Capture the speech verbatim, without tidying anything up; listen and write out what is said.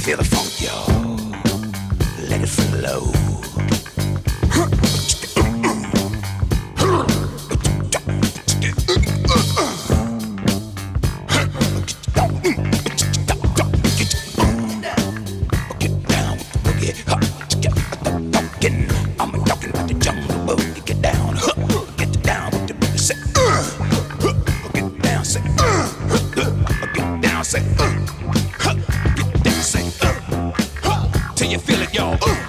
Feel the funk, y'all. Let it flow. Get down with the boogie. I'm talking about the jungle boogie. Get down, get down with the boogie. Say, get down, say, get down, say, get down, say, till you feel it, y'all.